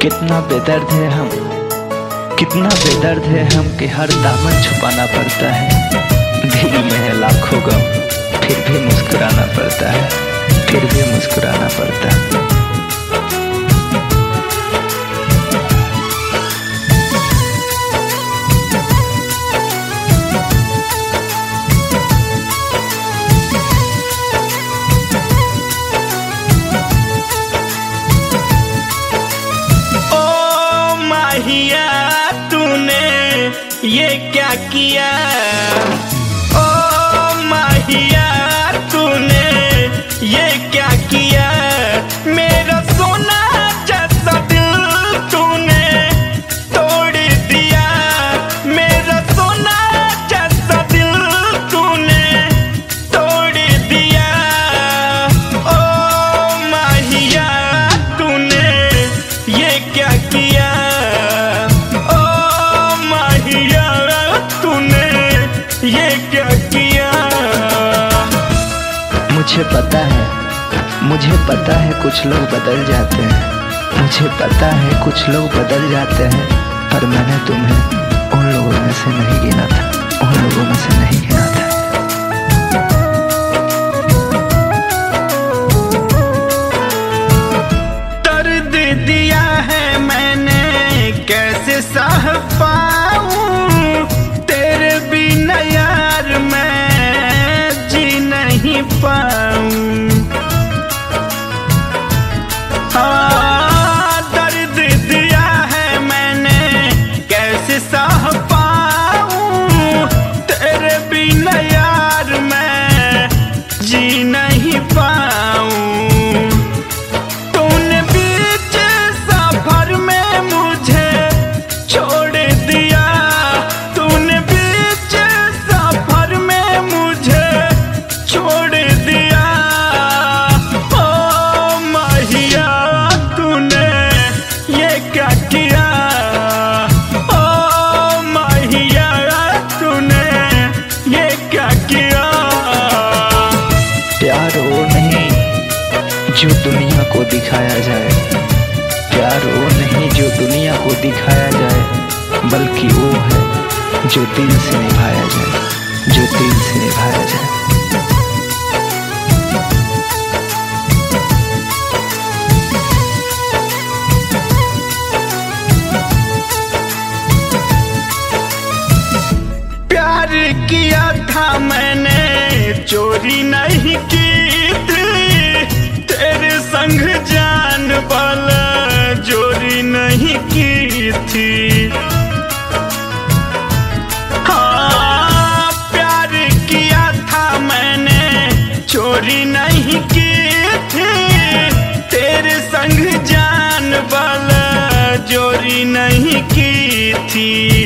कितना बेदर्द है हम, कितना बेदर्द है हम कि हर दामन छुपाना पड़ता है। दिल में है लाखों गम, फिर भी मुस्कुराना पड़ता है, फिर भी मुस्कुराना पड़ता है। तूने ये क्या किया, ओ माहिया तूने ये क्या किया। मेरा सोना जैसा दिल तूने तोड़ दिया, मेरा सोना जैसा दिल तूने तोड़ दिया। ओ माहिया तूने ये क्या किया, ये क्या किया। मुझे पता है, मुझे पता है कुछ लोग बदल जाते हैं, मुझे पता है कुछ लोग बदल जाते हैं, पर मैंने तुम्हें उन लोगों में से नहीं गिना था, उन लोगों में से नहीं गिना था। दर्द दिया है मैंने कैसे सह पाऊं, तेरे बिना यार मैं जी नहीं पाऊं। हाँ, दर्द दिया है मैंने कैसे सह पाऊं, तेरे बिना यार मैं जी नहीं पाऊं। तूने बीच सफर में मुझे छोड़ दिया, तूने बीच सफर में मुझे छोड़ दिया। ओ माहिया तूने ये क्या किया, ओ माहिया तूने ये क्या किया। प्यार वो नहीं जो दुनिया को दिखाया जाए, प्यार वो नहीं जो दुनिया को दिखाया जाए, बल्कि वो है जो दिल से निभाया जाए, जो दिल से निभाया जाए। प्यार किया था मैंने चोरी नहीं की थी, तेरे संग जान वाला चोरी नहीं की थी। हाँ, प्यार किया था मैंने चोरी नहीं की थी, तेरे संग जान वाला चोरी नहीं की थी।